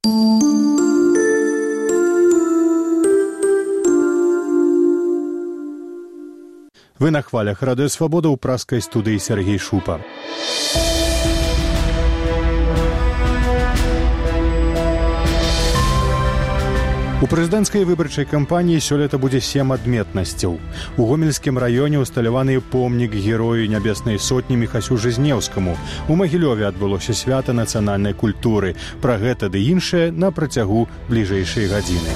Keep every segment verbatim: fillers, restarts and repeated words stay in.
Вы на хвалях Радыё Свабода, ў праскай студыі Сергей Шупа. У прэзідэнцкай выбарчай кампаніі сёлета будзе сем адметнасцяў. У Гомельскім раёне ўсталяваны помнік герою Нябеснай сотні Міхасю Жизнеўскаму. У Магілёве адбылося свята нацыянальнай культуры. Пра гэта ды іншае на працягу бліжэйшай гадзіны.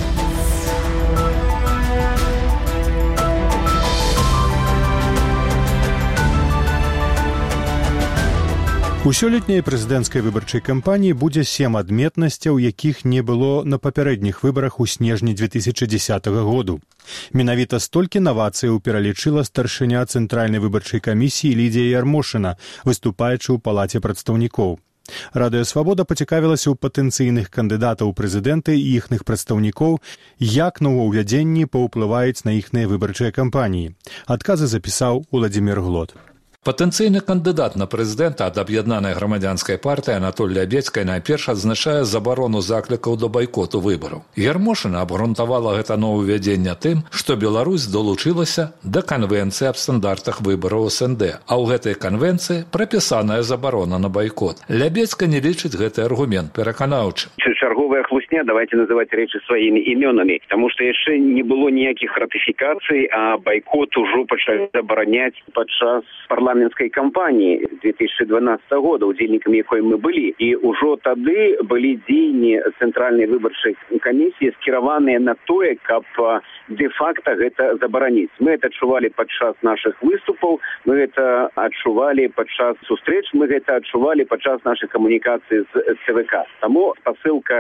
У сёлетняй прэзідэнцкай выбарчай кампаніі будзе сем адметнасцяў, якіх не было на папярэдніх выбарах у снежні дзве тысячы дзесятага году. Менавіта столькі навацыяў пералічыла старшыня Цэнтральнай выбарчай камісіі Лідзія Ярмошына, выступаючы ў палаце прадстаўнікоў. Радыё Свабода пацікавілася ў патэнцыйных кандыдатаў у прэзідэнты і іхных прадстаўнікоў, як новаўвядзенні паўплываюць на іхныя выбарчыя кампаніі. Адказы запісаў Уладзімір Глот. Патэнцыйны кандыдат на прэзідэнта ад аб'яднанай грамадзянскай партыі Анатоль Лябедзька найперш адзначае забарону заклікаў да байкоту выбараў. Ярмошына абгрунтавала гэта новаўвядзенне тым, што Беларусь долучылася да канвенцыі аб стандартах выбараў эс эн дэ, а ў гэтай канвенцыі прапісаная забарона на байкот. Лябедзька не лічыць гэты аргумент пераканаўчым. Чарговая хлусня, давайте называть рэчы сваімі імёнамі, таму што яшчэ не было ніякіх ратыфікацый, а байкот ужо пачалі забараняць падчас парламенцкай кампаніі дзве тысячы дванаццатага года, удзельнікамі якой мы былі. І ўжо тады былі дзеянні Цэнтральнай выбарчай камісіі скіраваныя на тое, каб дэ-факта гэта забараніць. Мы гэта адчувалі падчас нашых выступаў, мы гэта адчувалі падчас сустрэч, мы гэта адчувалі падчас нашай камунікацыі з цэ вэ ка. Таму спасылка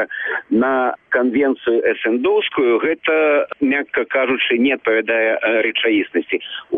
на конвенцию эс эн дэ-овскую, гэта, мягко кажучы, не адпавядае рэчаіснасці.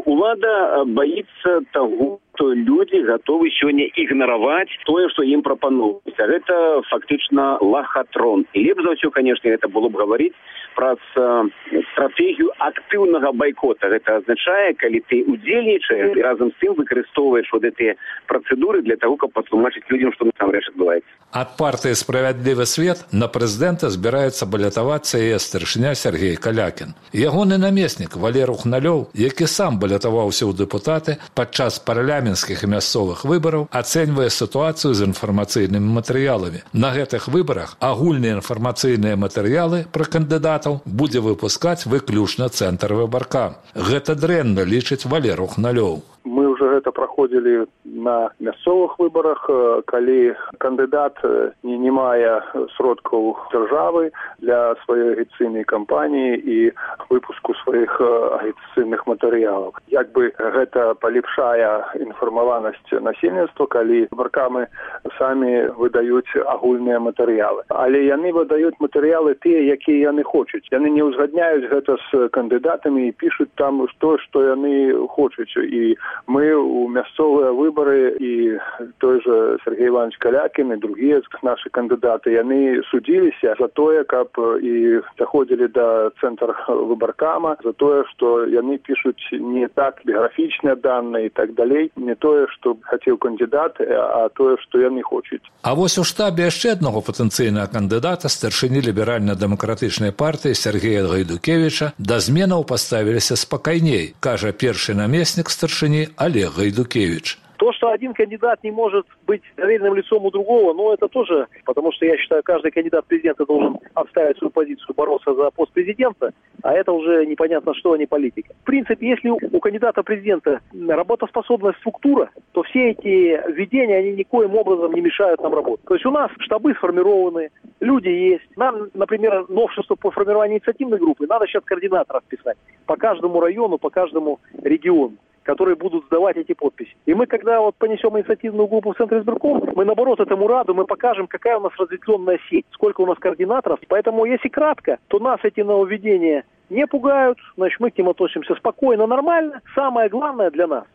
Улада боится того, что люди готовы сегодня игноровать тое, что им прапаноўваецца. Гэта фактично лохотрон. И лепш за ўсё, конечно, это было бы говорить про стратегию активного бойкота. Это означает, когда ты удзельнічаеш и разом с тем выкарыстоўваеш вот эти процедуры для того, как патлумачыць людям, что насамрэч адбываецца. Ад партыі «Справядлівы свет» на прэзідэнта збіраецца балятавацца яе старшыня Сергей Калякін. Ягоны намеснік Валер Ухналёў, які сам балятаваўся ў дэпутаты падчас парламенцкіх і мясцовых выбараў, ацэньвае сітуацыю з інфармацыйнымі матэрыяламі. На гэтых выбарах агульныя інфармацыйныя матэрыялы пра кандыдатаў будзе выпускаць выключна цэнтр выбарка. Гэта дрэнна, лічыць Валер Ухналёў. Мы уже гэта праходзілі на мясцовых выбарах, калі кандыдат не, не мае сродкаў дзяржавы для сваёй агітацыйнай кампаніі і выпуску сваіх агітацыйных матэрыялаў. Як бы гэта палепшае інфармаванасць насельніцтва, калі выбаркамі самі выдаюць агульныя матэрыялы. Але яны выдаюць матэрыялы тыя, якія яны хочуць. Яны не ўзгадняюць гэта з кандыдатамі і пішуць там то, што яны хочуць. І мы у мясцовыя выбары і той же Сергей Иванович Калякін і другія наши кандыдаты, яны судзіліся за тое, каб і заходзілі да цэнтра выбаркама, за тое, што яны пішуць не так біяграфічныя даныя і так далей, не тое, што хацеў кандыдат, а тое, што яны хочуць. А вось у штабе яшчэ аднаго патэнцыйнага кандыдата, старшыні ліберальна-дэмакратычнай партыі Сергея Гайдукевіча, да зменаў паставіліся спакайней, кажа першы намеснік старшыні Олег Гайдукевич. То, что один кандидат не может быть доверенным лицом у другого, ну, это тоже, потому что я считаю, каждый кандидат в президенты должен отставить свою позицию, бороться за пост президента, а это уже непонятно что, а не политика. В принципе, если у кандидата в президента работоспособная структура, то все эти введения, они никоим образом не мешают нам работать. То есть у нас штабы сформированы, люди есть. Нам, например, новшество по формированию инициативной группы, надо сейчас координаторов писать по каждому району, по каждому региону, которые будут сдавать эти подписи. И мы, когда вот понесем инициативную группу в Центр избирком, мы, наоборот, этому раду, мы покажем, какая у нас разветвленная сеть, сколько у нас координаторов. Поэтому, если кратко, то нас эти нововведения не пугают, значит, мы к ним относимся спокойно, нормально. Самое главное для нас,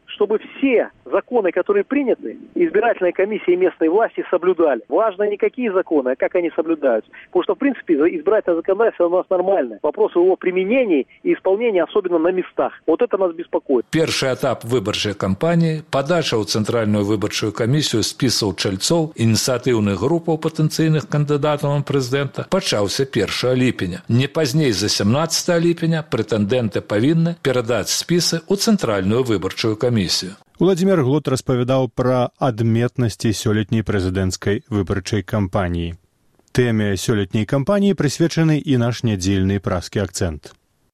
чтобы все законы, которые приняты, избирательная комиссия и местные власти соблюдали. Важно не какие законы, а как они соблюдаются. Потому что, в принципе, избирательное законодательство у нас нормальное. Вопрос его применения и исполнения, особенно на местах. Вот это нас беспокоит. Первый этап выборчей кампании, подача в Центральную выборчую комиссию списов чальцов, инициативных группов потенциальных кандидатов на президента, почался первого липеня. Не позднее за семнадцатого липеня претенденты повинны передать списы у Центральную выборчую комиссию. Владимир Глот распавядаў пра адметнасці сёлетняй прэзідэнцкай выбарчай кампаніі. Тэме сёлетняй кампаніі прысвечаны і наш нядзельны празкі акцэнт.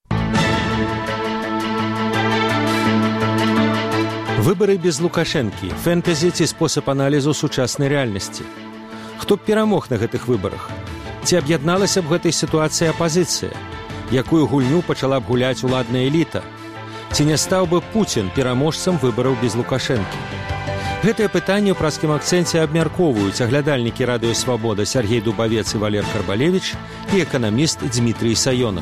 Выбары без Лукашэнкі, фэнтэзі ці спосаб аналізу сучаснай рэальнасці. Хто б перамог на гэтых выбарах? Ці аб'ядналася б гэтай сітуацыі апазіцыя? Якую гульню пачала б гуляць уладная эліта? Ці не стаў бы Пуцін пераможцам выбараў без Лукашэнкі? Гэтае пытанне ў празкім акцэнце абмяркоўваюць аглядальнікі радыё «Свабода» Сергей Дубавец і Валер Карбалевіч і эканаміст Дмітрый Саёнак.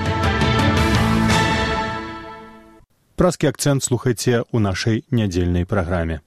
Празкі акцэнт слухайце ў нашай нядзельнай праграме.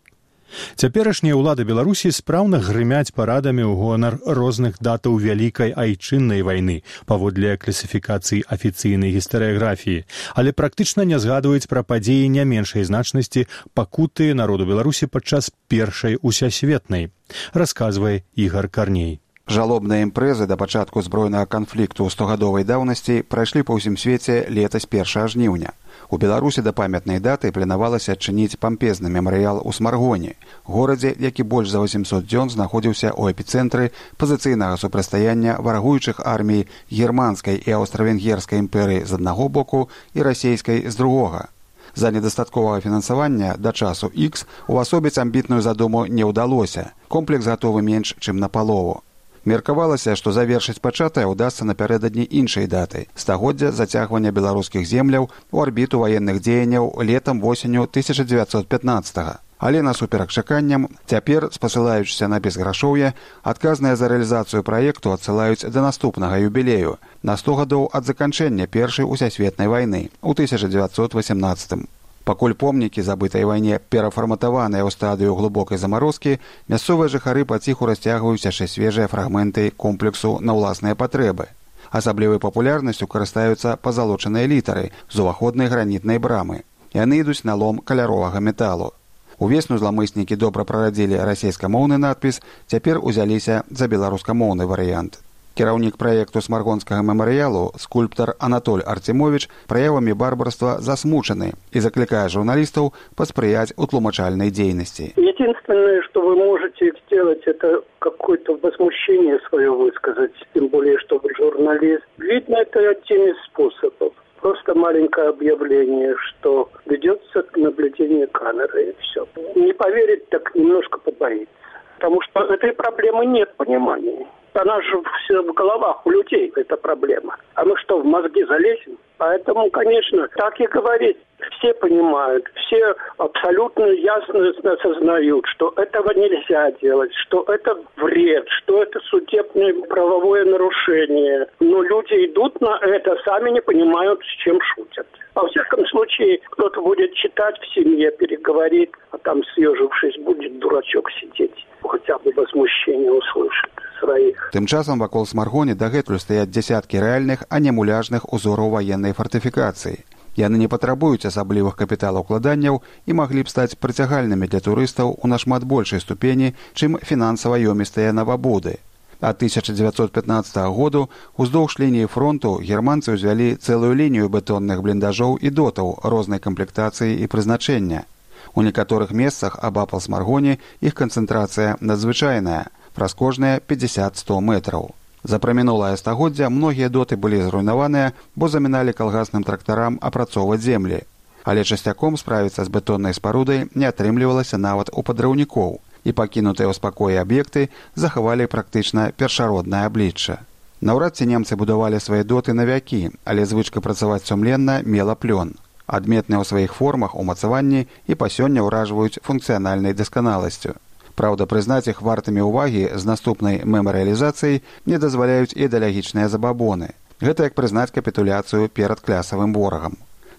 Цяперашнія ўлады Беларусі спраўна грымяць парадамі ў гонар розных датаў вялікай айчыннай вайны паводле класіфікацыі афіцыйнай гістарыяграфіі, але практычна не згадваюць пра падзеі не меншай значнасці пакуты народу Беларусі падчас першай усесветнай, расказвае Ігар Карней. Жалобныя імпрэзы да пачатку збройнага канфлікту ў стогадовай даўнасці прайшлі па ўсім свеце летась першага жніўня. У Беларусі да памятнай даты планавалася адчыніць пампезны мемарыял у Смаргоне, горадзе, які больш за восемьсот дзён знаходзіўся ў эпіцэнтры пазіцыйнага супрацьстаяння варагуючых армій германскай і аўстра-венгерскай імперыі з аднаго боку і расійскай з другога. За недастатковага фінансавання да часу Х увасобіць амбітную задуму не ўдалося. Комплекс гатовы менш, чым на палову. Меркавалася, што завершыць пачатае ўдасца напярэдадні іншай даты – стагоддзя зацягвання беларускіх земляў у арбіту ваенных дзеянняў летам-восенню тысяча дзевяцьсот пятнаццатага. Але насуперак чаканням, цяпер, спасылаючыся на безграшоўе, адказныя за рэалізацыю праекту адсылаюць да наступнага юбілею – на сто гадоў ад заканчэння першай усесветнай вайны ў тысяча дзевяцьсот васямнаццатым. Пакуль помнікі забытай вайне перафарматаваныя ў стадыю глыбокай замарозкі, мясцовыя жыхары паціху расцягваюць яшчэ свежыя фрагменты комплексу на ўласныя патрэбы. Асаблівай папулярнасцю карыстаюцца пазалочаныя літары з уваходнай гранітнай брамы. Яны ідуць на лом каляровага металу. Увесну зламыснікі добра прарадзілі расейскамоўны надпіс, цяпер узяліся за беларускамоўны варыянт. Кіраўнік праекту смаргонскага мемарыялу, скульптар Анатоль Артемович, праявамі барбарства засмучаны и закликает журналистов посприять утлумачальной деятельности. Единственное, что вы можете сделать, это какое-то возмущение свое высказать, тем более, что вы журналист. Видно, это один из способов. Просто маленькое объявление, что ведется наблюдение камеры, и все. Не поверит, так немножко побоится. Потому что этой проблемы нет понимания. Она же все в головах у людей, эта проблема. А мы что, в мозги залезем? Поэтому, конечно, так и говорить. Все понимают, все абсолютно ясно осознают, что этого нельзя делать, что это вред, что это судебное правовое нарушение. Но люди идут на это, сами не понимают, с чем шутят. Во всяком случае, кто-то будет читать в семье, переговорит, а там, съежившись, будет дурачок сидеть. Хотя бы возмущение услышит своих. Тым часам вакол Смаргоне дагэтуль стаяць дзясяткі рэальных, а не муляжных узораў ваеннай фартыфікацыі. Яны не патрабуюць асаблівых капіталаўкладанняў і маглі б стаць прыцягальнымі для турыстаў у нашмат большай ступені, чым фінансава ёмістыя навабуды. Ад тысяча дзевяцьсот пятнаццатага году уздоўж лініі фронту германцы ўзвялі цэлую лінію бетонных бліндажоў і дотаў рознай камплектацыі і прызначэння. У некаторых месцах абапал Смаргоне іх канцэнтрацыя надзвычайная, праз кожныя пятьдесят-сто метраў. За прамінулае стагоддзя многія доты былі зруйнаваныя, бо заміналі калгасным трактарам апрацоўваць землі. Але часцяком справіцца з бетоннай спарудай не атрымлівалася нават у падраўнікоў, і пакінутыя ў спакоі аб'екты захавалі практычна першароднае аблічча. Наўрад ці немцы будавалі свае доты на вякі, але звычка працаваць сумленна мела плён. Адметныя ў сваіх формах умацаванні і па сёння ўражваюць функцыянальнай дасканаласцю. Праўда, прызнаць іх вартымі ўвагі з наступнай мемарыялізацыяй не дазваляюць ідэалагічныя забабоны. Гэта як прызнаць капітуляцыю перад клясавым ворагам.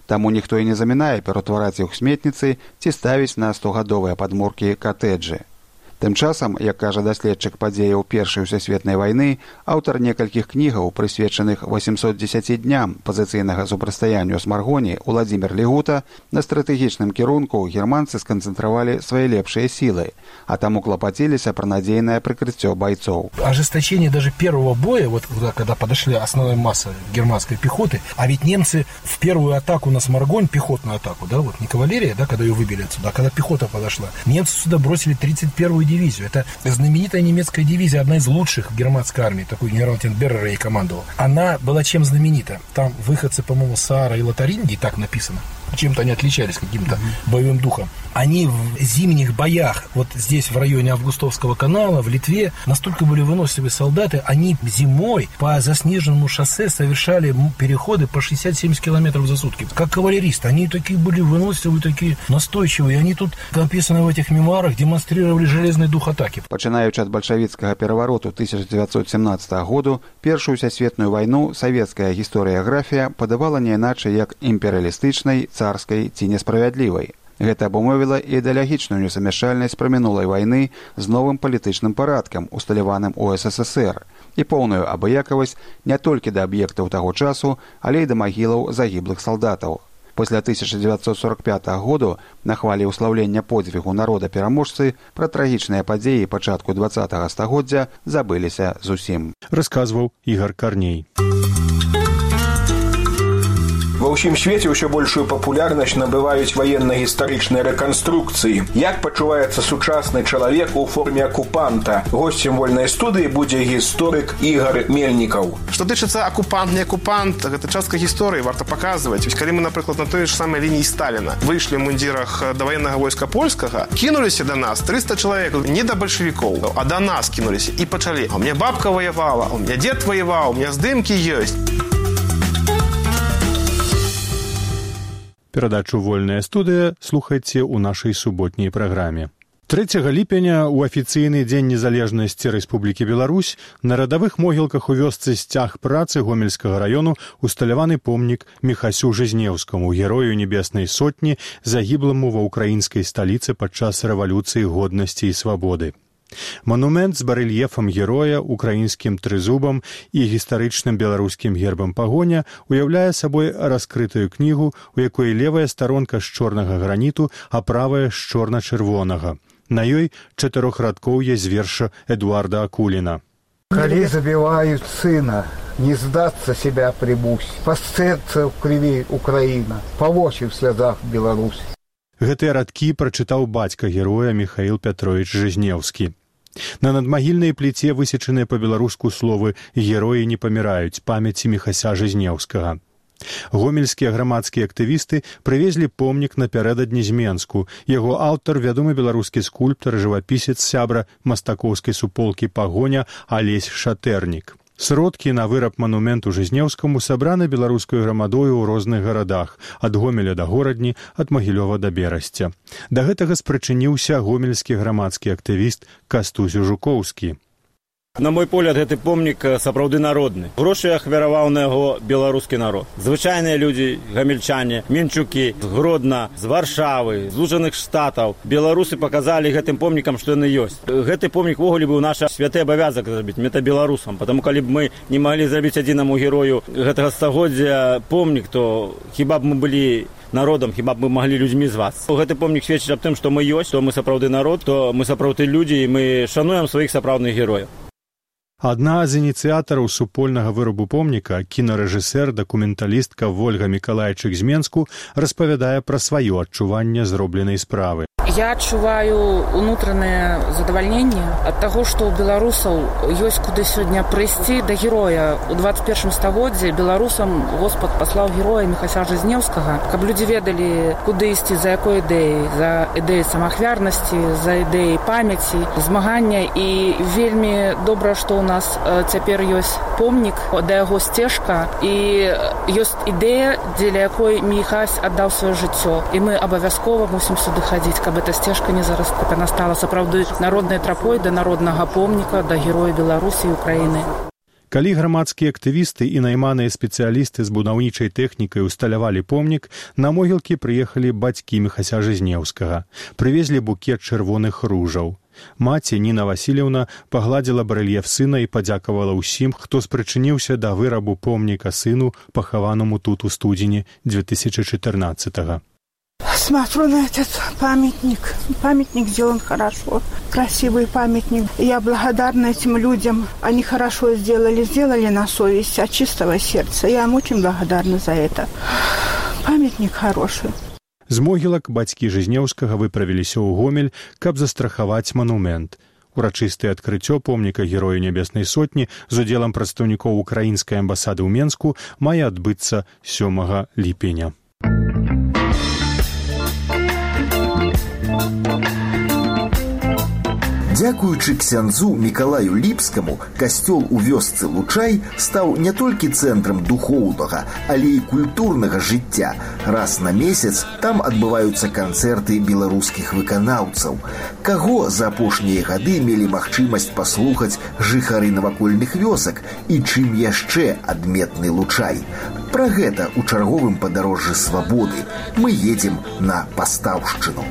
Таму ніхто і не замінае ператвараць іх сметніцы ці ставіць на стогадовыя падмуркі катэджы. Тым часам, як кажа даследчык падзеяў Першай сусветнай вайны, аўтар некалькіх кнігаў, прысвечаных восемсот дзесяці дням пазіцыйнага супрацьстаянню Смаргоні, Уладзімір Лігута, на стратэгічным кірунку германцы сканцэнтравалі свае лепшыя сілы, а таму клапаціліся пра надзейнае прыкрыццё бойцоў. Ожесточение даже первого боя, вот когда подошли основная масса германской пехоты, а ведь немцы в первую атаку на Сморгонь, пехотную атаку, да, вот не кавалерия, да, когда ее выбили отсюда, а когда пехота подошла, немцы сюда бросили тридцать первую дивизию. Это знаменитая немецкая дивизия, одна из лучших в германской армии, такой генерал-лейтенант Беррер ей командовал. Она была чем знаменита? Там выходцы, по-моему, Саара и Лотарингии, так написано. Чем-то они отличались, каким-то mm-hmm. боевым духом. Они в зимних боях, вот здесь, в районе Августовского канала, в Литве, настолько были выносливые солдаты, они зимой по заснеженному шоссе совершали переходы по шестьдесят-семьдесят километров за сутки. Как кавалеристы. Они такие были выносливые, такие настойчивые. И они тут, написано в этих мемуарах, демонстрировали железный дух атаки. Пачынаючы ад бальшавіцкага перавароту тысяча девятьсот семнадцатого году, Першую сусветную вайну савецкая гісторыяграфія падавала не іначай як імперыялістычнай, царскай ці несправядлівай. Гэта абумовіла ідэалагічную несумяшчальнасць прамінулай вайны з новым палітычным парадкам, усталяваным у эс эс эс эр, і поўную абыякавасць не толькі да аб'ектаў таго часу, але і да магілаў загіблых салдатаў. Пасля тысяча девятьсот сорок пятого году, на хвалі ўслаўлення подзвігу народа-пераможцы, пра трагічныя падзеі пачатку двадцатого стагоддзя забыліся зусім. Расказваў Ігор Карней. Ва ўсім свеце ўсё большую папулярнасць набываюць ваенна-гістарычныя рэканструкцыі. Як пачуваецца сучасны чалавек у форме акупанта? Госцем вольнай студыі будзе гісторык Ігор Мельнікаў. Што тычыцца акупант, не акупант, гэта частка гісторыі, варта паказваць. Вось калі мы, напрыклад, на той ж самай лініі Сталіна выйшлі ў мундзірах да ваеннага войска польскага, кінуліся да нас трыста чалавек, не да бальшавікоў, а да нас кінуліся і пачалі. А у мяне бабка ваявала, у мяне дзед ваяваў, у мяне здымкі ёсць. Перадачу «Вольная студыя» слухайце ў нашай суботняй праграме. трэцяга ліпеня ў афіцыйны дзень незалежнасці Рэспублікі Беларусь на радавых могілках у вёсцы Сцяг працы Гомельскага раёну усталяваны помнік Міхасю Жизнеўскаму, герою небеснай сотні, загібламу ва ўкраінскай сталіцы падчас рэвалюцыі годнасці і свабоды. Манумент з барэльефам героя, украінскім трызубам і гістарычным беларускім гербам пагоня уяўляе сабой раскрытую кнігу, у якой левая старонка з чорнага граніту, а правая з чорна-чырвонага. На ёй чатырохрадкоўе з верша Эдуарда Акуліна. Калі забіваюць сына, не здацца себя прибусь, пасцэрца ў крыві Украіна, па вочы ў слядах Беларусь. Гэтыя радкі прачытаў бацька героя Міхаіл Пятровіч Жизнеўскі. На надмагільнай пліце высечаныя па-беларуску словы «Героі не паміраюць» памяці Міхася Жизнеўскага. Гомельскія грамадскія актывісты прывезлі помнік напярэдадні з Менску. Яго аўтар, вядомы беларускі скульптар, жывапісец, сябра мастакоўскай суполкі «Пагоня» Алесь Шатэрнік. Сродкі на выраб манументу Жизнеўскаму сабраны беларускаю грамадою ў розных гарадах, ад Гомеля да Горадні, ад Магілёва да Берасця. Да гэтага спрычыніўся гомельскі грамадскі актывіст Кастусь Жукоўскі. На мой погляд, гэты помнік сапраўды народны. Грошы ахвяраваў на яго беларускі народ. Звычайныя людзі, гамельчане, менчукі, з Гродна, з Варшавы, з Злучаных Штатаў. Беларусы паказалі гэтым помнікам, што яны ёсць. Гэты помнік ввогуле быў наш святы абавязак зрабіць метабеларусам, потому калі б мы не маглі зрабіць адзінаму герою гэтага стагоддзя помнік, то хіба б мы былі народам, хіба б мы маглі людзьмі звацца. Гэты помнік сведчыць аб тым, што мы ёсць, што мы сапраўды народ, то мы сапраўды людзі, і мы шануем сваіх сапраўдных герояў. Адна з ініцыятараў супольнага вырабу помніка, кінарэжысэр, дакументалістка Вольга Мікалайчык з Менску, распавядае пра сваё адчуванне зробленай справы. Я адчуваю унутранае задавальненне ад таго, што ў беларусаў ёсць куды сёння прыйсці да героя. У двадцать первым стагоддзі беларусам Господ паслаў героя Міхася Жизнеўскага, каб людзі ведалі, куды ісці, за якой ідэяй, за ідэяй самаахвярнасці, за ідэяй памяці, змагання. І вельмі добра, што ў нас цяпер ёсць помнік, да яго сцежка, і ёсць ідэя, дзеля якой Міхась аддаў сваё жыццё. І мы абавязкова мусім сюды хадзіць, каб эта сцежка не зараз, каб яна стала сапраўды народнай трапой да народнага помніка, да героя Беларусі і Украіны. Калі грамадскія актывісты і найманыя спецыялісты з будаўнічай тэхнікай усталявалі помнік, на могілкі прыехалі бацькі Міхася Жизнеўскага. Прывезлі букет чырвоных ружаў. Маці Ніна Васильевна пагладзіла барэльеф сына і падзякавала ўсім, хто спрычыніўся да вырабу помніка сыну, пахаванаму тут у студзені две тысячи четырнадцатого. Смотрю на этот памятник. Памятник сделан хорошо. Красивый памятник. Я благодарна этим людям. Они хорошо сделали. Сделали на совесть, от чистого сердца. Я им очень благодарна за это. Памятник хороший. З могілак бацькі Жизнеўскага выправіліся ў Гомель, каб застрахаваць манумент. Урачыстае адкрыццё помніка Герою Нябеснай Сотні з удзелам прадстаўнікоў украінскай амбасады ў Менску мае адбыцца сёмага ліпеня. Дзякуючы ксяндзу Мікалаю Ліпскаму, касцёл у вёсцы Лучай стаў не толькі цэнтрам духоўнага, але і культурнага жыцця. Раз на месяц там адбываюцца канцэрты беларускіх выканаўцаў. Каго за апошнія гады мелі магчымасць паслухаць жыхары навакольных вёсак і чым яшчэ адметны Лучай? Пра гэта ў чарговым падарожжы свабоды. Мы едзем на Пастаўшчыну.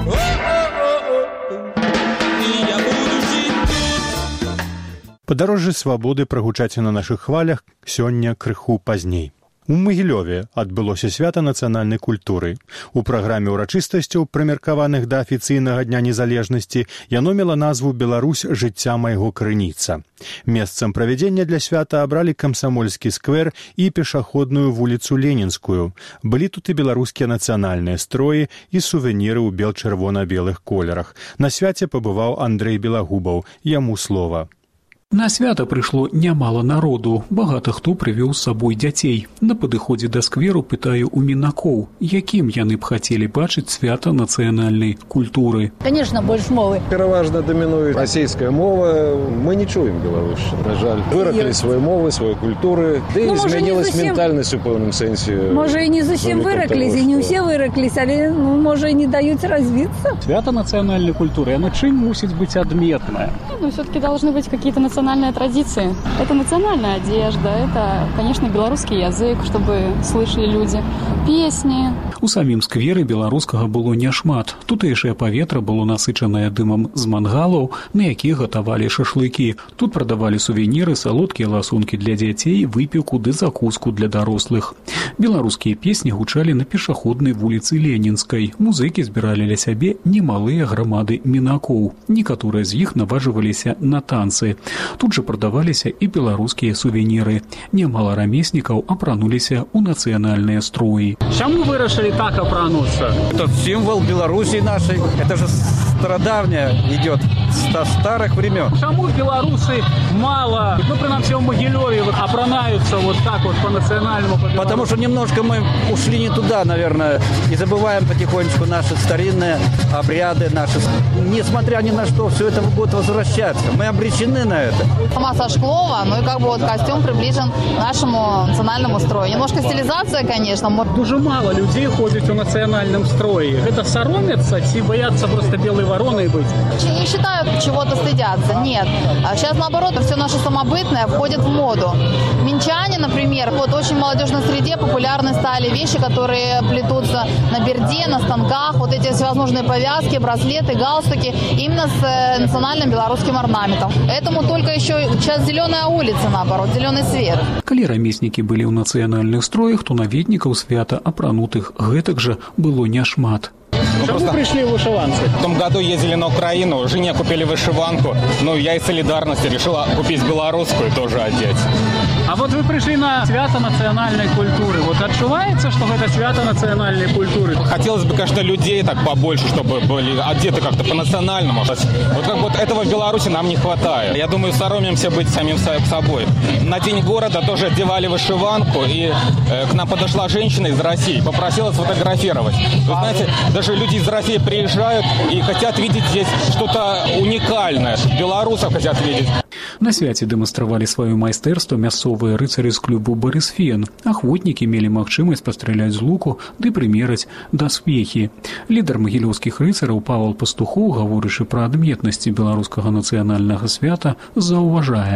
Падарожжы свабоды прагучаць на нашых хвалях сёння крыху пазней. У Магілёве адбылося свята нацыянальнай культуры. У праграме ўрачыстасцяў, прымеркаваных да афіцыйнага дня незалежнасці, яно мела назву «Беларусь. Жыцця майго крыніца». Месцам правядзення для свята абралі Камсамольскі сквер і пешаходную вуліцу Ленінскую. Былі тут і беларускія нацыянальныя строі і сувеніры ў бел-чырвона-белых колерах. На свяце пабываў Андрэй Белагубаў. Яму слова. На свята прыйшло нямала народу, багата хто прывёў з сабой дзяцей. На падыходзе да скверу пытаю у мінакоў, якім яны б хацелі бачыць свята нацыянальнай культуры. Конечно, больш мовы. Пераважна дамінуе расійская мова. Мы не чуем беларушчыну, на жаль. Выракалі свае мовы, свае культуры. Ды ну, змянілась зусім... ментальнасць у пэўным сэнсе. Можа, і не зусім выракліся, і не ўсе выракліся, але, ну, можа, і не даюць развіцца. Свята нацыянальнай культуры, яна чым мусіць быць адметная? Ну, все-таки должны быть какие-то национальные национальные традиции. Это национальная одежда, это, конечно, белорусский язык, чтобы слышали люди, песни. У самім скверы беларускага было няшмат. Тутэйшае паветра было насычанае дымам з мангалаў, на якіх гатавалі шашлыкі. Тут прадавалі сувеніры, салодкія ласункі для дзяцей, выпіўку ды закуску для дарослых. Беларускія песні гучалі на пешаходнай вуліцы Ленінскай. Музыкі збіралі ля сябе немалыя грамады мінакоў. Некаторыя з іх наважваліся на танцы. Тут жа прадаваліся і беларускія сувеніры. Немало рамеснікаў апрануліся ў нацыянальныя строі. Чаму вырашылі так апрануцца? Это символ Беларуси нашей. Это же стародавняя идет, со старых времен. Чаму белорусы мало, ну, принамсі, в Могилеве вот, опранаются вот так вот по-национальному? По Потому что немножко мы ушли не туда, наверное, и забываем потихонечку наши старинные обряды, наши. Несмотря ни на что, все это будет возвращаться. Мы обречены на это. Масса Шклова, ну и как бы вот костюм приближен к нашему национальному строю. Немножко стилизация, конечно. Дуже мало людей ходят в национальном строе. Это соромятся, те боятся просто белой вороной быть? Не считаю, чего-то стыдятся, нет. А сейчас, наоборот, все наше самобытное входит в моду. Минчане, например, вот очень в молодежной среде популярны стали вещи, которые плетутся на берде, на станках, вот эти всевозможные повязки, браслеты, галстуки, именно с национальным белорусским орнаментом. Этому только еще сейчас зеленая улица, наоборот, зеленый свет. Калі рамеснікі былі ў нацыянальных строях, то наведнікаў свята апранутых гэтак жа было няшмат. Ну, Чему просто... пришли вышиванцы? В том году ездили на Украину, жене купили вышиванку, ну я из солидарности решила купить белорусскую и тоже одеть. А вот вы пришли на свято национальной культуры. Вот отчувается, что это свято национальной культуры? Хотелось бы, конечно, людей так побольше, чтобы были одеты как-то по-национальному. Вот как вот этого в Беларуси нам не хватает. Я думаю, соромимся быть самим собой. На День города тоже одевали вышиванку, и э, к нам подошла женщина из России, попросила сфотографировать. Вы знаете, даже люди из России приезжают и хотят видеть здесь что-то уникальное. Белорусов хотят видеть. На свяце дэманстравалі сваё майстэрства мясцовыя рыцары з клубу «Барысфен». Ахвотнікі мелі магчымасць пастраляць з луку ды прымераць даспехі. Лідар магілёўскіх рыцараў Павел Пастухоў, гаворачы пра адметнасці беларускага нацыянальнага свята, заўважае.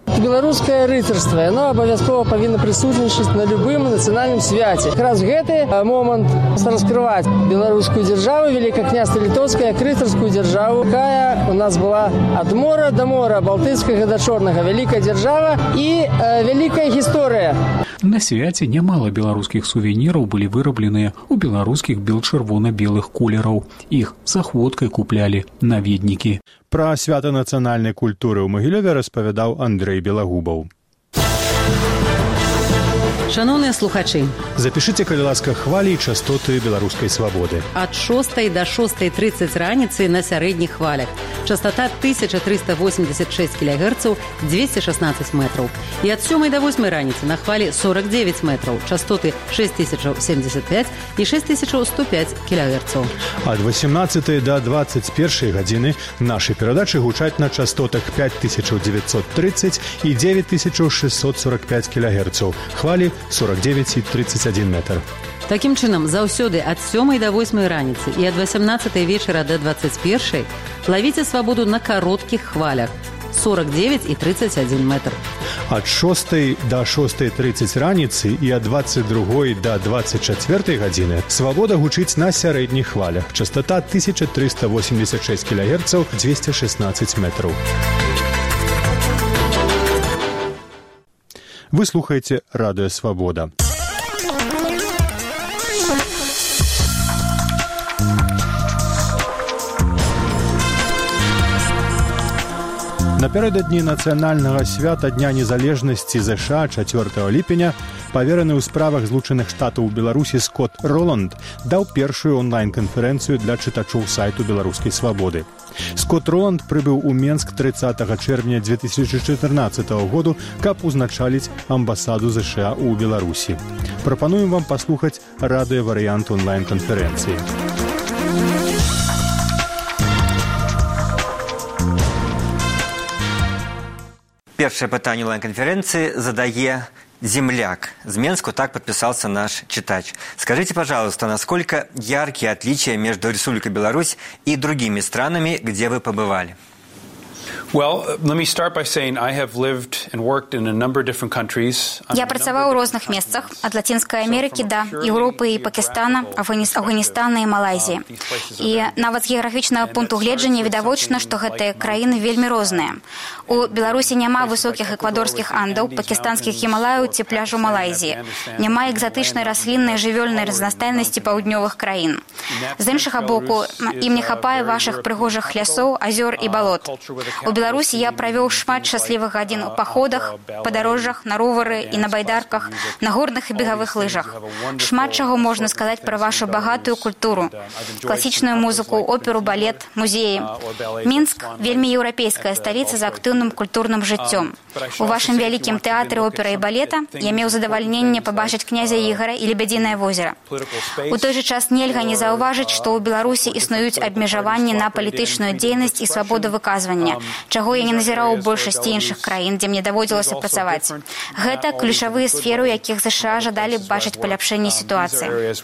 Беларускае рыцарства, яно абавязкова павінна прысутнічаць на любым нацыянальным свяце. Якраз гэты момант раскрываць беларускую дзяржаву, Великае княства Літоўскае, як рыцарскую дзяржаву, якая у нас была ад мора да мора, Балтыйскага да Чорнага, вялікая дзяржава і э, вялікая гісторыя. На свяце нямала беларускіх сувеніраў былі вырабленыя ў беларускіх бел-чырвона-белых колераў. Іх з ахвоткай куплялі наведнікі. Пра свята нацыянальнай культуры ў Магілёве распавядаў Андрэй Белагубаў. Шановныя слухачы, запішыце, калі ласка, хвалі і частоты беларускай свабоды. Ад шостай да шостай трыццаць раніцы на сярэдніх хвалях. Частота тысяча трыста восемьдесят шесть кілогерцаў, дзвесце шаснаццаць метраў. І ад сёмай да восьмай раніцы на хвалі сорок девять метраў. Частоты шесть тысяч семьдесят пять і шесть тысяч сто пять кілогерцаў. Ад восемнадцатай да двадцать першай гадзіны нашы перадачы гучаць на частотах пять тысяч девятьсот тридцать і девять тысяч шестьсот сорок пять кілогерцаў. Хвалі сорок девять и тридцать один метр. Такім чынам, заўсёды ад сёмай да восьмай раніцы і ад восемнадцатай вечара да двадцать першай лавіце свабоду на кароткіх хвалях сорок девять и тридцать один метр. Ад шостай да шостай тридцать раніцы і ад двадцать другой да двадцать чацвёртай гадзіны свабода гучыць на сярэдніх хвалях. Частота тысяча триста восемьдесят шесть кілогерцаў, двести шестнадцать метров. Вы слухаеце Радыё Свабода. Напярэдадні нацыянальнага свята Дня незалежнасці ЗША чацвёртага ліпеня павераны ў справах злучаных штатаў у Беларусі Скотт Роланд даў першую онлайн-канферэнцыю для чытачоў сайту Беларускай свабоды. Скотт Роланд прыбыў у Менск трыццатага чэрвеня две тысячи чатырнаццатага году, каб узначаліць амбасаду ЗША ў Беларусі. Прапануем вам паслухаць радыёварыянт онлайн-канферэнцыі. Першае пытанне онлайн-конференции задае земляк. С Менску так подписался наш читач. Скажите, пожалуйста, насколько яркие отличия между Республикой Беларусь и другими странами, где вы побывали? Я працаваў у розных месцах, ад Лацінскай Амерыкі да Еўропы і Пакістана, Афганістана і Малайзіі. І нават з геаграфічнага пункту гледжання відавочна, што гэтыя краіны вельмі розныя. У Беларусі няма высокіх эквадорскіх андаў, пакістанскіх гімалаяў ці пляжаў Малайзіі. Няма экзатычнай расліннай жывёльнай разнастайнасці паўднёвых краін. З іншага боку, ім не хапае вашых прыгожых лясоў, азёр і балот. У Беларусі я правёў шмат шчаслівых гадзін у паходах, падарожжах, на ровары і на байдарках, на горных і бегавых лыжах. Шмат чаго можна сказаць пра вашу багатую культуру, класічную музыку, оперу, балет, музеі. Мінск – вельмі еўрапейская сталіца з актыўным культурным жыццём. У вашым вялікім тэатры опера і балета я меў задавальненне пабачыць князя Ігара і Лебядзінае возера. У той жа час нельга не заўважыць, што ў Беларусі існуюць абмежаванні на палітычную дзейнасць і свабоду выказвання, чаго я не назіраў у большасці іншых краін, дзе мне даводзілася працаваць. Гэта ключавыя сферы, у якіх ЗША жадалі б бачыць паляпшэнне сітуацыі.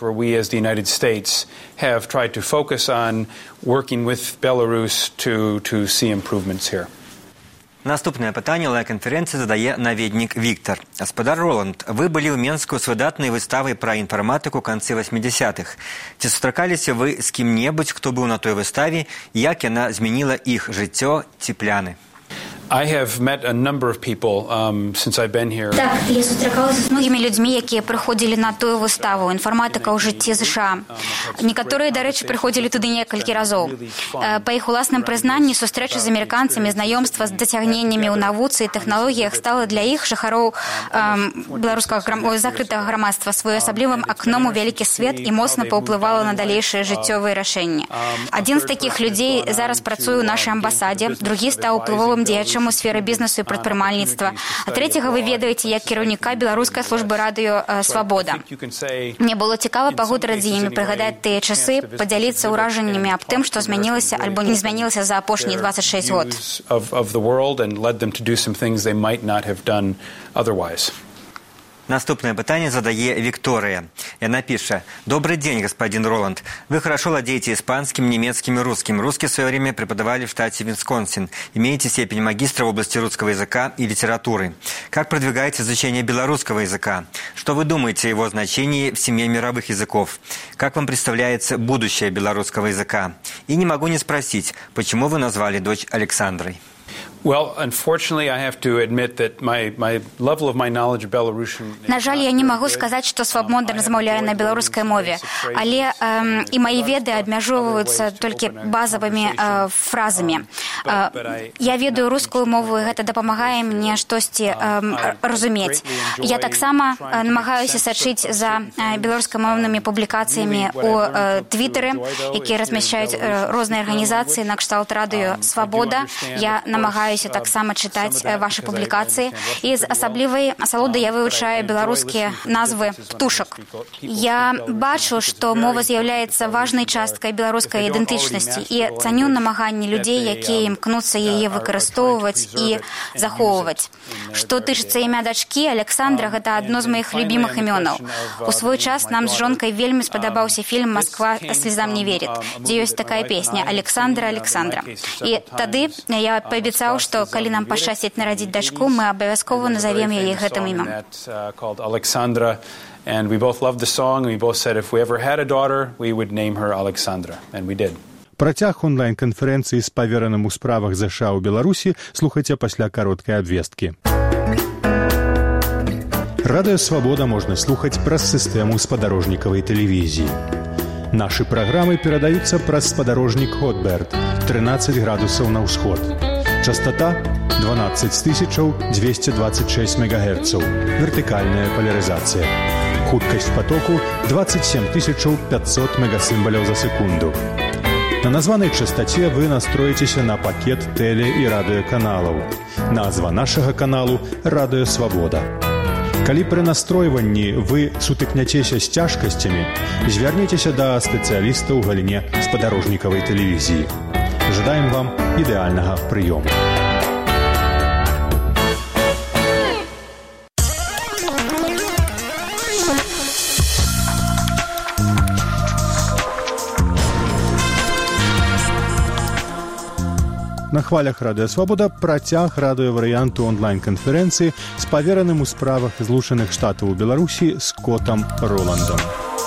Наступнае пытанне онлайн-канферэнцыі задае наведнік Віктор. Гаспадар Роланд, вы былі ў Менску з выдатнай выставай пра інфарматыку ў канцы восьмідзясятых. Ці сустракаліся вы з кім-небудзь, хто быў на той выставе, як яна змяніла іх жыццё ці пляны? I have met a number of people um, since I've been here. Так, я сустракалася з многімі людзьмі, якія прыходзілі на тую выставу «Інфарматыка ў жыцці ЗША». Некаторыя, дарэчы, прыходзілі туды некалькі разоў. Па іх уласным прызнанні, сустрэча з амерыканцамі, знаёмства з дасягненнямі ў навуцы і тэхналогіях стала для іх, жыхароў беларускага закрытага грамадства, своеасаблівым акном у вялікі свет і моцна паўплывала на далейшыя жыццёвыя рашэнні. Адзін з такіх людзей зараз працуе ў нашай амбасадзе, другі стаў уплывовым дзеячам у сферы бізнесу і прадпрымальніцтва. А трэцяга вы ведаеце як кіраўніка беларускай службы радыё «Свабода». Мне было цікава пагутарыць з імі, прыгадаць тыя часы, падзяліцца ўражаннямі аб тым, што змянілася альбо не змянілася за апошнія двадцать шесть год. Наступное пытание задае Виктория. И она пишет: «Добрый день, господин Роланд. Вы хорошо владеете испанским, немецким и русским. Русский в свое время преподавали в штате Висконсин. Имеете степень магистра в области русского языка и литературы. Как продвигаете изучение белорусского языка? Что вы думаете о его значении в семье мировых языков? Как вам представляется будущее белорусского языка? И не могу не спросить, почему вы назвали дочь Александрой?» На жаль, я не магу сказаць, што свабодна размаўляю на беларускай мове, але э, і мае веды абмяжоўваюцца толькі базавымі э, фразамі. Э, я ведаю рускую мову, і гэта дапамагае мне штосьці э, разумець. Я таксама э, намагаюся сачыць за э, беларускамоўнымі публікацыямі ў э, Твітары, якія размяшчаюць э, розныя арганізацыі накшталт радыё «Свабода». Я намагаюся таксама чытаць вашы публікацыі, і з асаблівай асалодай я вывучаю беларускія назвы птушак. Я бачу, што мова з'яўляецца важнай часткай беларускай ідэнтычнасці і цаню намаганні людзей, якія імкнуцца яе выкарыстоўваць і захоўваць. Што тычыцца імя дачкі, Александра, гэта адно з маіх любімых імёнаў. У свой час нам з жонкай вельмі спадабаўся фільм «Москва слезам не верит», дзе ёсць такая песня «Александра, Александра». І тады я паабяцаў, што калі нам пашчасціць нарадзіць дачку, мы абавязкова назовем яе гэтым імем. And we both loved the song, and we both said if we ever had a daughter, we would name her Alexandra, and we did. Працяг онлайн-канферэнцыі з павераным у справах ЗША ў Беларусі слухайце пасля кароткай абвесткі. Радыё «Свабода» можна слухаць праз сістэму спадарожнікавай тэлевізіі. Нашы праграмы перадаюцца праз спадарожнік Хотберт, тринадцать градусаў на ўсход. Частота дванадцать тысяч двести двадцать шесть мегагерцаў. Вертыкальная поляризация. Хуткасць потоку двадцать семь тысяч пятьсот мегасимволяў за секунду. На названай частоце вы настроіцеся на пакет тэле- і радыёканалаў. Назва нашага каналу «Радыё Свабода». Калі пры настройванні вы сутыкняцеся з цяжкасцямі, звярніцеся да спецыяліста ў галіне спадарожнікавай тэлевізіі. Жадаем вам ідэальнага прыёму. На хвалях радыё «Свабода» працяг радыёварыянту онлайн-канферэнцыі з павераным у справах Злучаных Штатаў у Беларусі Скотам Роландам.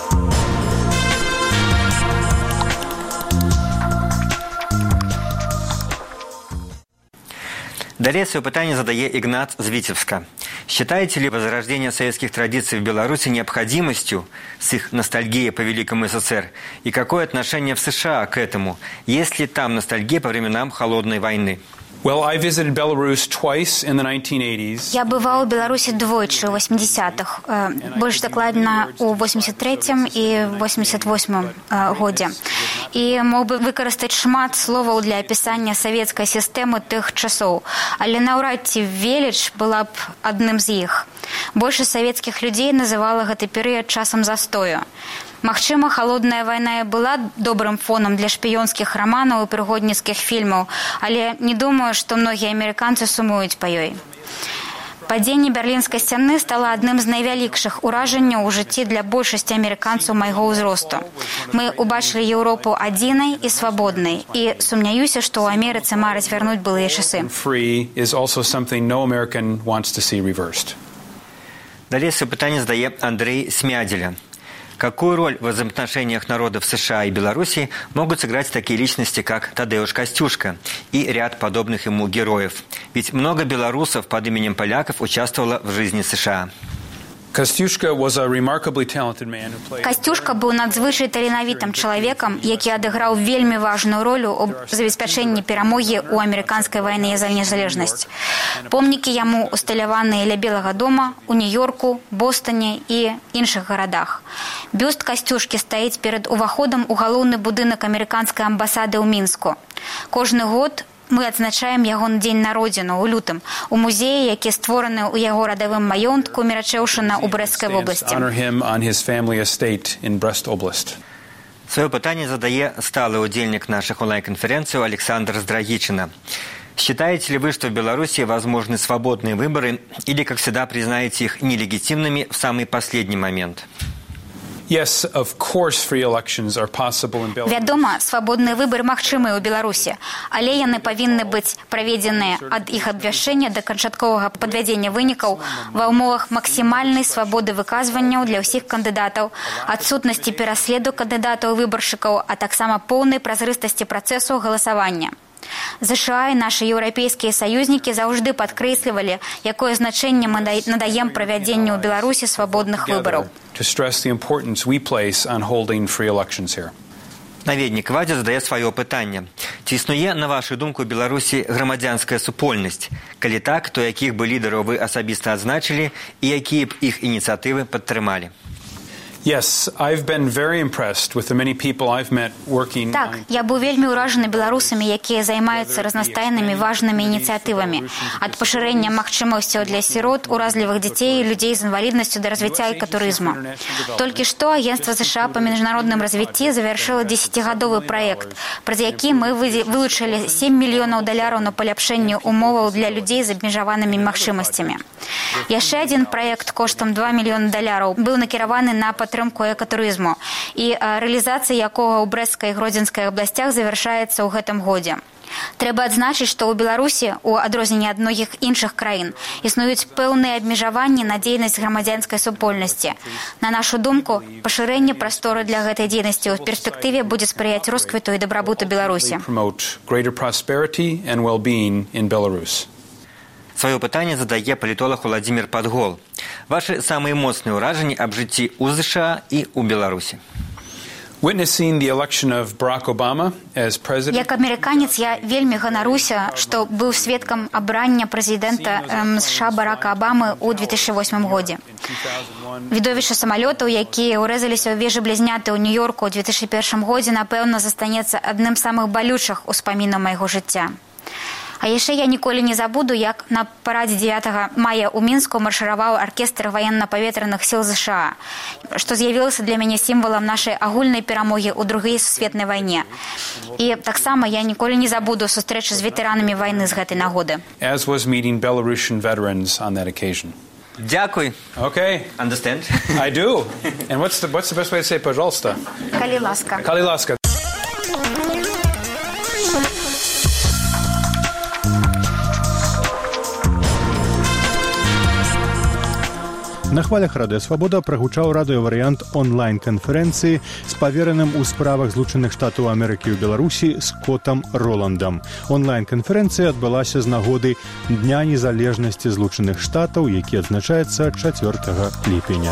Далее свое пытание задает Игнат з Витебска. Считаете ли возрождение советских традиций в Беларуси необходимостью с их ностальгией по Великому СССР? И какое отношение в США к этому? Есть ли там ностальгия по временам Холодной войны? Well, I visited Belarus twice in the nineteen eighties. Я бываў у Беларусі двойчы ў восьмидесятых, больш дакладна у восемьдесят третьем і восемьдесят восьмым годзе. І мог бы выкарыстаць шмат словаў для апісання савецкай сістэмы тых часоў, але наўрад ці веліч была б адным з іх. Большасць савецкіх людзей называла гэты перыяд часам застою. Магчыма, «Холодная вайна» была добрым фонам для шпіёнскіх раманаў і прыгодніцкіх фільмаў, але не думаю, што многія амерыканцы сумуюць па ёй. Падзенне Берлінскай сцяны стала адным з найвялікшых уражанняў у жыцці для большасці амерыканцаў майго ўзросту. Мы ўбачылі Еўропу адзінай і свабоднай, і сумняюся, што ў Амерыцы мараць вярнуць былыя часы. Далее свое пытание задает Андрей Смяделя. Какую роль в взаимоотношениях народов США и Беларуси могут сыграть такие личности, как Тадеуш Костюшка и ряд подобных ему героев? Ведь много белорусов под именем поляков участвовало в жизни США. Костюшка быў надзвычай таленавітым чалавекам, які адыграў вельмі важную ролю ў забеспячэнні перамогі ў амерыканскай вайне за незалежнасць. Помнікі яму усталяваныя ля Белага дома, у Нью-Йорку, Бостане і іншых гарадах. Бюст Костюшкі стаіць перад уваходам у галоўны будынак амерыканскай амбасады ў Мінску. Кожны год мы адзначаем ягоны дзень народзіну ў лютым у музеі, які створаны ў яго радавым маёнтку Мірачэўшына ў Брэсцкай вобласці. Свое пытание задае сталый удзельнік наших онлайн-конференций Александр Здрагічына. Считаете ли вы, что в Беларуси возможны свободные выборы, или, как всегда, признаете их нелегитимными в самый последний момент? Yes, of course, free elections are possible in Belarus. Вядома, свабодныя выбары магчымыя ў Беларусі, але яны павінны быць праведзеныя ад іх абвяшчэння да канчатковага падвядзення вынікаў ва ўмовах максімальнай свабоды выказванняў для ўсіх кандыдатаў, адсутнасці пераследу кандыдатаў-выбаршчыкаў, а таксама поўнай празрыстасці працэсу галасавання. ЗША і нашы еўрапейскія саюзнікі заўжды падкрэслівалі, якое значэнне мы надаем правядзенню ў Беларусі свабодных выбараў. Наведнік Вадзя задае сваё пытанне. Ці існуе, на вашу думку, у Беларусі грамадзянская супольнасць? Калі так, то якіх бы лідараў вы асабіста адзначылі і якія б іх ініцыятывы падтрымалі? Yes, I've been very impressed with the many people I've met working. Так, я быў вельмі ўражаны беларусамі, якія займаюцца разнастайнымі важнымі ініцыятывамі. Ад пашырэння магчымасцяў для сірот, уразлівых дзяцей і людзей з інваліднасцю да развіцця экатурызму. Толькі што Агентства ЗША па міжнародным развіцці завяршыла дзесяцігадовы праект, праз які мы вылучылі сем мільёнаў даляраў на паляпшэнне умоваў для людзей з абмежаванымі магчымасцямі. Яшчэ адзін праект коштам два мільёны даляраў быў накіраваны на падтрымку экатурызму, і рэалізацыя якога ў Брэсцкай і Гродзенскай абласцях завяршаецца ў гэтым годзе. Трэба адзначыць, што ў Беларусі, у адрозненні ад многіх іншых краін, існуюць пэўныя абмежаванні на дзейнасць грамадзянскай супольнасці. На нашу думку, пашырэнне прасторы для гэтай дзейнасці ў перспектыве будзе спрыяць росквіту і дабрабуту Беларусі. Свое пытанне задае палітолог Владзімір Падгол. Вашы самыя моцныя ўражанні аб жыцці ў ЗША і ў Беларусі? Як амерыканец я вельмі ганаруся, што быў сведкам абрання прэзідэнта США Барака Абамы ў две тысячы восьмым годзе. Відовішча самалётаў, якія ўрэзаліся ў вежы-блізняты ў Нью-Йорку ў две тысячы першым годзе, напэўна, застанецца адным з самых балючых успамінаў майго жыцця. А яшчэ я ніколі не забуду, як на парадзе дзевятага мая ў Мінску маршыраваў аркестр ваенна-паветраных сіл ЗША, што з'явілася для мяне сімвалам нашай агульнай перамогі ў другой сусветнай вайне. І таксама я ніколі не забуду сустрэчы з ветэранамі вайны з гэтай нагоды. Дякуй. Okay. Understand? I do. And what's the, what's the best way to say «пожалуйста»? Калі ласка. Калі ласка. На хвалях Радыё Свабода прагучаў радыёварыянт онлайн-канферэнцыі з павераным у справах Злучаных Штатаў Амерыкі ў Беларусі Скотам Роландам. Онлайн-канферэнцыя адбылася з нагоды Дня незалежнасці Злучаных Штатаў, які адзначаецца чацвёртага ліпеня.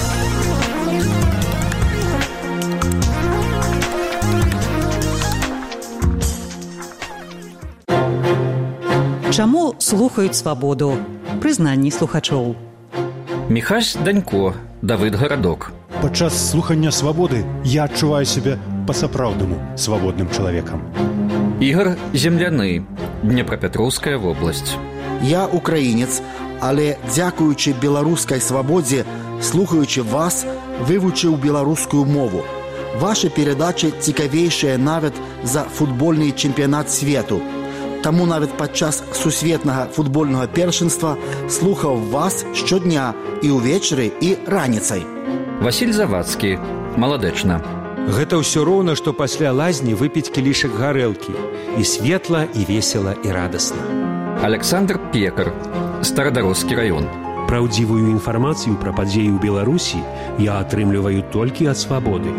Чаму слухаюць свабоду? Прызнанні слухачоў. Міхась Данько, Давыд Гарадок. Падчас слухання свабоды я адчуваю сябе па-сапраўднаму свабодным чалавекам. Ігор Земляны, Днепрапетроўская вобласць. Я украінец, але дзякуючы беларускай свабодзе, слухаючы вас, вывучыў беларускую мову. Вашы перадачы цікавейшыя нават за футбольны чэмпіянат свету. Таму нават падчас сусветнага футбольнага першынства слухаў вас штодня і ўвечары, і раніцай. Васіль Завадскі, Маладэчна. Гэта ўсё роўна, што пасля лазні выпіць кілішак гарэлкі. І светла, і весела, і радасна. Александр Пекар, Старадароскі раён. Праўдзівую інфармацыю пра падзеі ў Беларусі я атрымліваю толькі ад свабоды.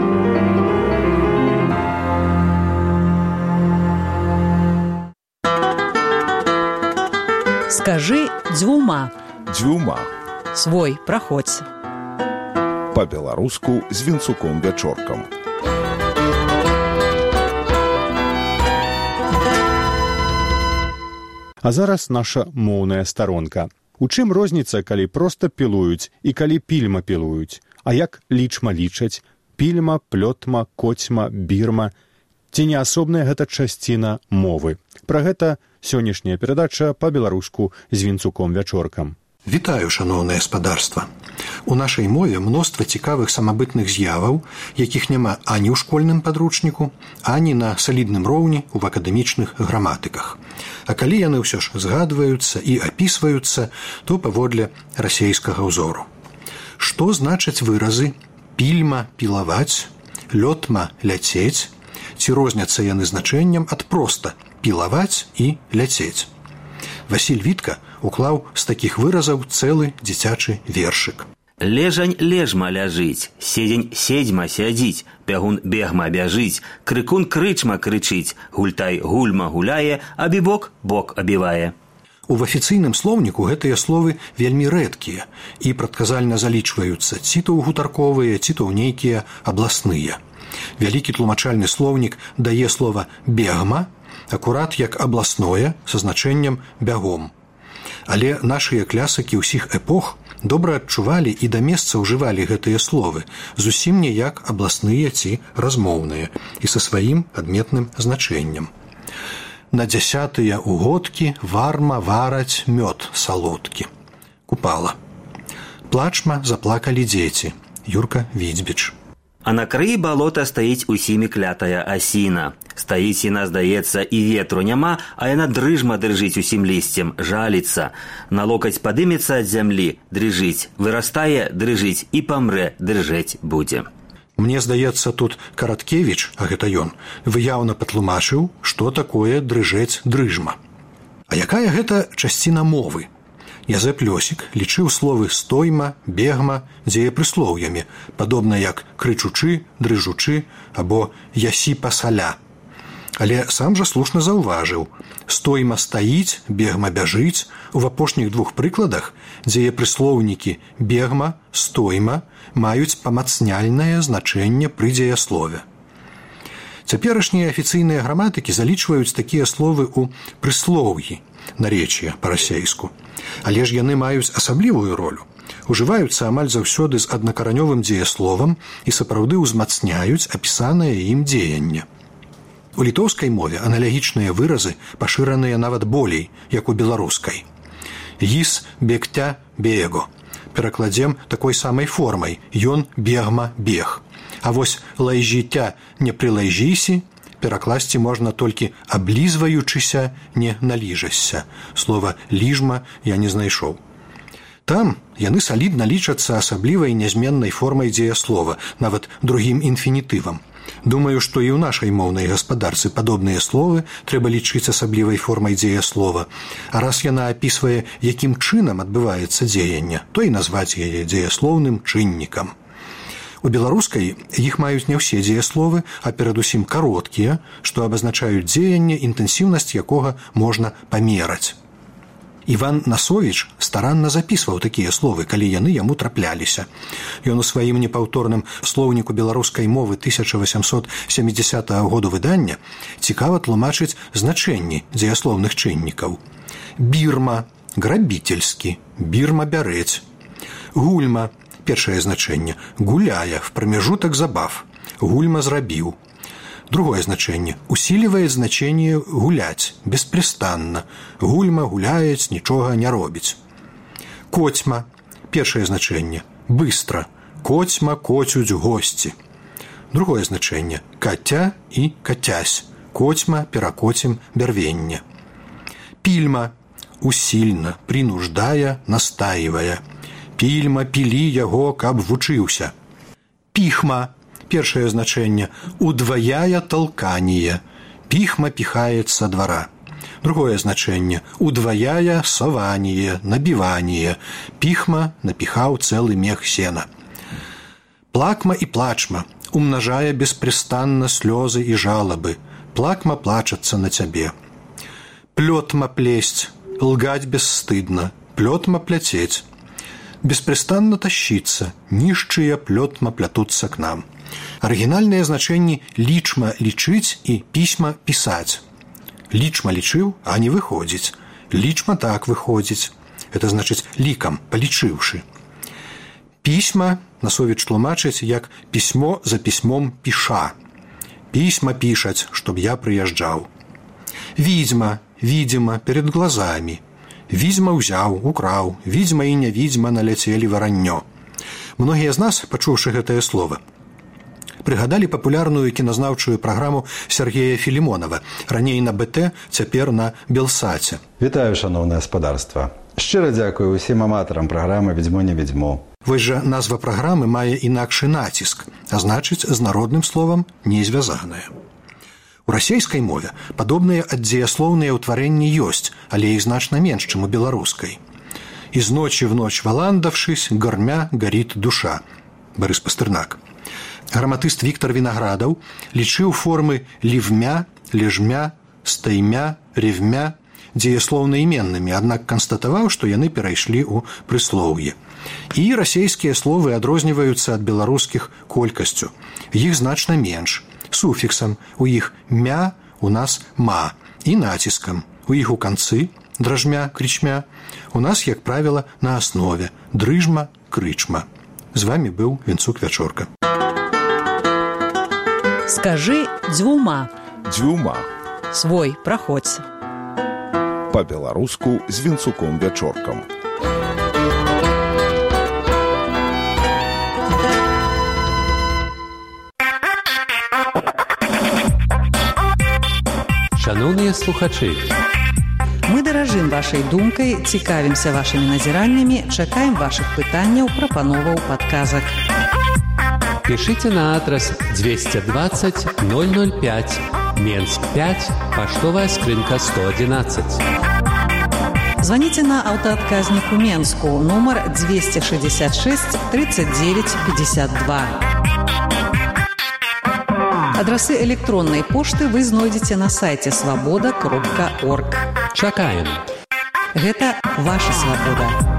Скажы дзвюма. Дзвюма. Свой, праходзь. Па-беларуску з Вінцуком Вячоркам. А зараз наша моўная старонка. У чым розніца, калі проста пілуюць і калі пільма пілуюць? А як лічма лічаць? Пільма, плётма, коцьма, бірма. Ці не асобная гэта часціна мовы? Пра гэта сённяшняя перадача па-беларуску з Вінцуком Вячоркам. Вітаю, шаноўнае спадарства. У нашай мове мноства цікавых самабытных з'яваў, якіх няма ані ў школьным падручніку, ані на салідным роўні ў акадэмічных граматыках. А калі яны ўсё ж згадваюцца і апісваюцца, то паводле расейскага ўзору. Што значаць выразы «пільма» – «пілаваць», «лётма» – «ляцець», ці розняцца яны значэннем ад проста «пілаваць» і «ляцець». Васіль Вітка уклаў з такіх выразаў цэлы дзіцячы вершык. Лежань лежма ляжыць, седзень седзьма сядзіць, бягун бегма бяжыць, крыкун крычма крычыць, гультай гульма гуляе, а бібок бок абівае. У афіцыйным слоўніку гэтыя словы вельмі рэдкія і прадказальна залічваюцца ці то ў гутарковыя, ці то ў нейкія абласныя. Вялікі тлумачальны слоўнік дае слова «бегма» акурат як абласное са значэннем «бягом». Але нашыя клясыкі ўсіх эпох добра адчувалі і да месца ўжывалі гэтыя словы, зусім не як абласныя ці размоўныя і са сваім адметным значэннем. На дзясятыя угодкі варма вараць мёд салодкі. Купала. Плачма заплакалі дзеці. Юрка Відзьбіч. А на краі балота стаіць усімі клятая асіна. Стаіць яна, здаецца, і ветру няма, а яна дрыжма дрыжыць усім лісцем, жаліцца. На локаць падымецца ад зямлі, дрыжыць, вырастае, дрыжыць і памрэ, дрыжэць будзе. Мне здаецца, тут Караткевіч, а гэта ён, выяўна патлумачыў, што такое дрыжэць дрыжма. А якая гэта часціна мовы? Язэп Лёсік лічыў словы «стойма», «бегма» дзеепрыслоўямі, падобна як «крычучы», «дрыжучы» або «ясі пасаля». Але сам жа слушна заўважыў: «стойма» стаіць, «бегма» бяжыць. У апошніх двух прыкладах дзеепрыслоўнікі «бегма», «стойма» маюць памацняльнае значэнне пры дзеяслове. Цяперашнія афіцыйныя граматыкі залічваюць такія словы ў прыслоўі, наречія па-расейску. Але ж яны маюць асаблівую ролю. Ужываюцца амаль заўсёды з аднакаранёвым дзеясловам і сапраўды ўзмацняюць апісанае ім дзеянне. У літоўскай мове аналагічныя выразы пашыраныя нават болей, як у беларускай. «Гіс бегтя бего» перакладзем такой самай формай «ён бегма бег». А вось «лайжіця не прылайжісі» перакласці можна толькі «аблізваючыся не наліжашся». Слова «ліжма» я не знайшоў. Там яны салідна лічацца асаблівай нязменнай формай дзеяслова, нават другім інфінітывам. Думаю, што і ў нашай моўнай гаспадарцы падобныя словы трэба лічыць асаблівай формай дзеяслова. А раз яна апісвае, якім чынам адбываецца дзеянне, то і назваць яе дзеяслоўным чыннікам. У беларускай іх маюць не ўсе дзеясловы, а перадусім кароткія, што абазначаюць дзеянне, інтэнсіўнасць якога можна памераць. Іван Насовіч старанна запісваў такія словы, калі яны яму трапляліся. Ён у сваім непаўторным слоўніку беларускай мовы тысяча васямсот сямідзясятага году выдання цікава тлумачыць значэнні дзеяслоўных чыннікаў. Бірма – грабительскі, бірма – бярэць. Гульма – першае значэнне – гуляе, в прамежутак забав, гульма зрабіў. Другое значэнне – усиливает значение гулять, беспрестанно. Гульма гуляец, нічога не робіць. Коцьма – першае значэнне – быстро, коцьма коцюць госці. Другое значэнне – каця і кацясь, коцьма перакоцім бярвенне. Пільма – усильно, принуждая, настаивая. Пільма пілі яго, каб вучыўся. Піхма – першае значэнне – удваяя толканне. Піхма піхаецца са двара. Другое значэнне – удваяя сованне, набіванне. Піхма напіхаў цэлы мех сена. Плакма і плачма – умнажае беспрестанна слёзы і жалабы. Плакма плачацца на цябе. Плётма плесць, лгаць бесстыдна. Плётма пляцець. Беспрестанно тащиться, нішчыя плётма плятуцца к нам. Арыгінальныя значэнні лічма лічыць і пісьма пісаць. Лічма лічыў, а не выходзіць. Лічма так выходзіць. Это значыць лікам, палічыўшы. Пісьма Насовіч тлумачыць як пісьмо за пісьмом піша. Пісьма пішаць, чтоб я прыязджаў. Відзьма, відзіма, перед глазамі. Відзьма ўзяў, украў, відзьма і нявідзьма наляцелі вараннё. Многія з нас, пачуўшы гэтае слова, прыгадалі папулярную кіназнаўчую праграму Сергея Філімонава, раней на бэ тэ, цяпер на Белсаце. Вітаю, шановне гаспадарства. Шчыра дзякую усім аматарам праграмы «Ведзьмо не ведзьмо». Вось жа назва праграмы мае інакшы націск, а значыць, з народным словам не звязаная. У расейскай мове падобныя аддзеяслоўныя ўтварэнні ёсць, але іх значна менш, чым у беларускай. «Из ночи в ночь валандавшись, гормя горит душа» Барыс Пастырнак. Граматыст Віктор Вінаградаў лічыў формы лівмя, лежмя, стаймя, ревмя дзеяслоўна-іменнымі, аднак канстатаваў, што яны перайшлі ў прыслоўе. І расейскія словы адрозніваюцца ад беларускіх колькасцю. Іх значна менш. Суфіксам у іх мя, у нас ма, і націскам. У іх у канцы дражмя, крычмя, у нас, як правіла, на аснове дрыжма, крычма. З вамі быў Вінцук Вячорка. Скажы дзвюма. Дзвюма. Свой, праходзь. Па-беларуску з Вінцуком Вячоркам. Шановныя слухачы, мы даражым вашай думкай, цікавімся вашымі назіраннямі, чакаем вашых пытанняў, прапановаў, падказак. Пишите на адрес двести двадцать ноль ноль пять, Менск пять, поштовая скринка сто одиннадцать. Звоните на автоотказник у Менску, номер двести шестьдесят шесть тридцать девять пятьдесят два. Адресы электронной пошты вы знойдзеце на сайте свобода кропка орг. Чакаем. Гэта ваша свабода.